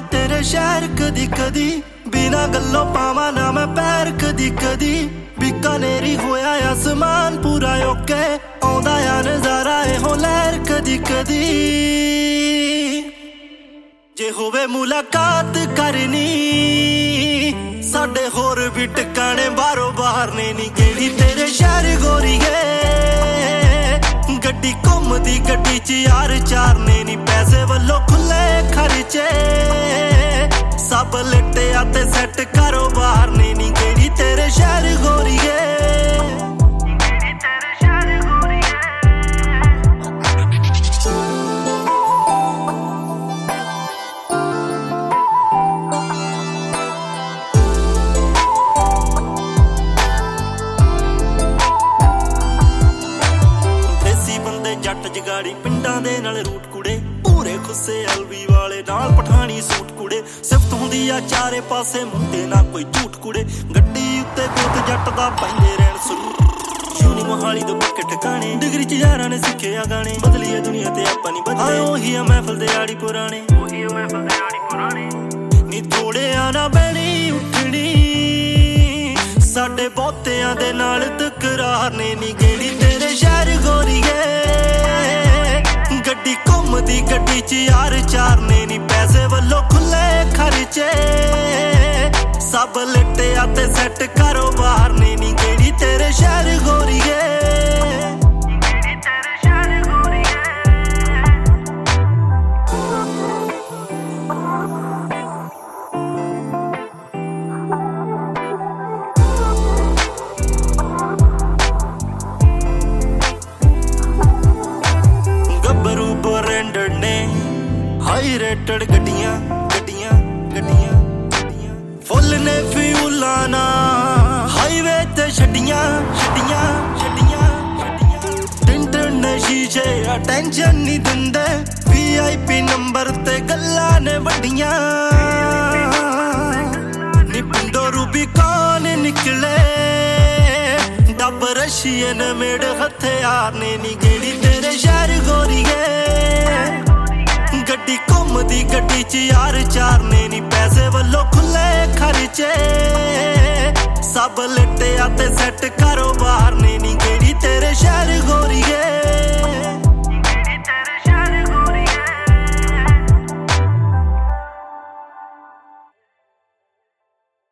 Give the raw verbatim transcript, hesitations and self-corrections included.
तेरे शहर कदी कदी बिना गल्लों पावा ना मैं पैर कदी कदी बीकानेरी होया आसमान पूरा ओके आउंदा आ नजारा एहो लहर कदी कदी जे होवे मुलाकात करनी साडे होर भी टिकाने बाहरों बाहर ने नी गेड़ी तेरे शहर गोरीए गड्डी घुमदी गड्डी च यार चार ने नी पैसे वल्लों खुले खर्चे सब लिटे आते सैट कारोबार ने नी गेड़ी तेरे शहर गोरीए जट जगाड़ी पिंडां दे नाल रूट कुड़े पूरे खुस्से अलवी वाले नाल पठानी सूट कुड़े सिफत हुंदी आ चारे पासे मुंडे ना कोई झूठ कुड़े गड्डी उत्ते गोत जट दा पैंदे रहण सुर यूनी मोहाली दे पक्के ठिकाने डिग्री च यारां ने सिक्खे आ गाने बदली है दुनिया ते आपां नहीं बदले ओही आ महफिल दे आड़ी पुराने ओही आ महफिल दे आड़ी पुराने नी थोड़े आना बैणी उठणी साडे बहुतियां दे नाल तकरार ने नी गेड़ी तेरे शहर गोरीए गड्डी घुमदी गड्डी च यार चार ने नी पैसे वल्लों खुले खर्चे सब लिटे आते सैट कारोबार ने नी गेड़ी तेरे शहर गोरीए हाई रेटेड गड्डियां गड्डियां गड्डियां गड्डियां फुल ने फ्यूला ना हाईवे ते छड्डियां छड्डियां छड्डियां टिंट ने शीशे अटेंशन नहीं दिंदे वीआईपी नंबर ते गल्लां ने वड्डियां नी पिंडो रूबी कौन निकले डब रशियन मेड हथियार ने नी गेड़ी तेरे शहर गोरीए गड्डी घुमदी गड्डी च यार चार ने नी पैसे वल्लों खुले खर्चे सब लिटे आते सैट कारोबार ने नी गेड़ी तेरे शहर गोरीए